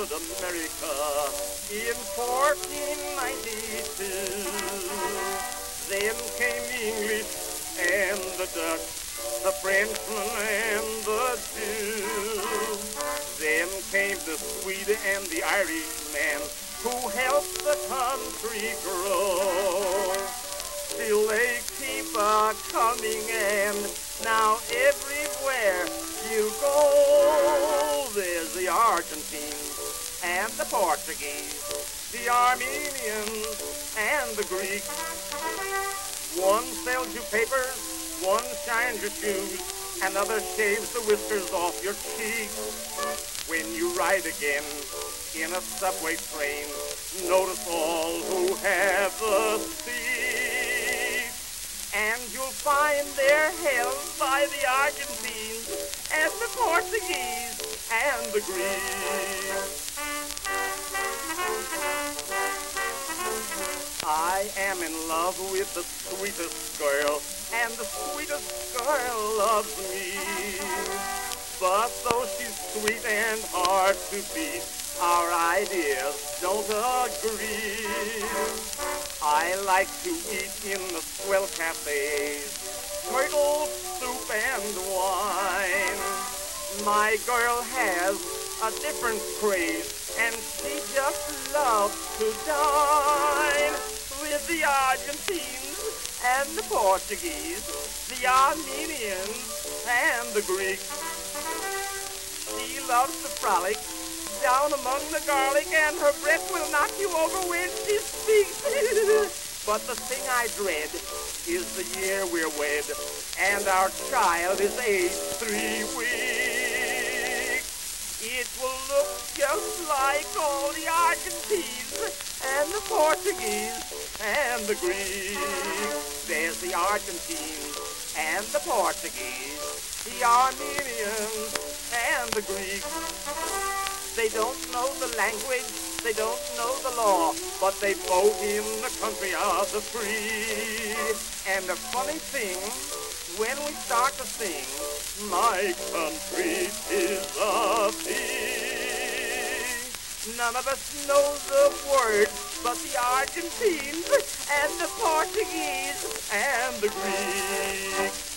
discovered America in 1492. Then came the English and the Dutch, the Frenchman and the Jew. Then came the Swede and the Irishman who helped the country grow. Still they keep a-coming, and now everywhere you go, there's the Argentines and the Portuguese, the Armenians and the Greeks. One sells you papers, one shines your shoes, another shaves the whiskers off your cheeks. When you ride again in a subway train, notice all who have a seat, and you'll find they're held by the Argentines and the Portuguese and the Greeks. I am in love with the sweetest girl, and the sweetest girl loves me. But though she's sweet and hard to beat, our ideas don't agree. I like to eat in the swell cafes, turtle soup and wine. My girl has a different craze, and she just loves to dine with the Argentines and the Portuguese, the Armenians and the Greeks. She loves to frolic down among the garlic, and her breath will knock you over when she speaks. But the thing I dread is the year we're wed, and our child is aged 3 weeks. It will look just like all the Argentines and the Portuguese and the Greeks. There's the Argentines and the Portuguese, the Armenians and the Greeks. They don't know the language, they don't know the law, but they vote in the country of the free. And the funny thing, when we start to sing, my country is a thee, none of us know the words but the Argentines and the Portuguese and the Greeks.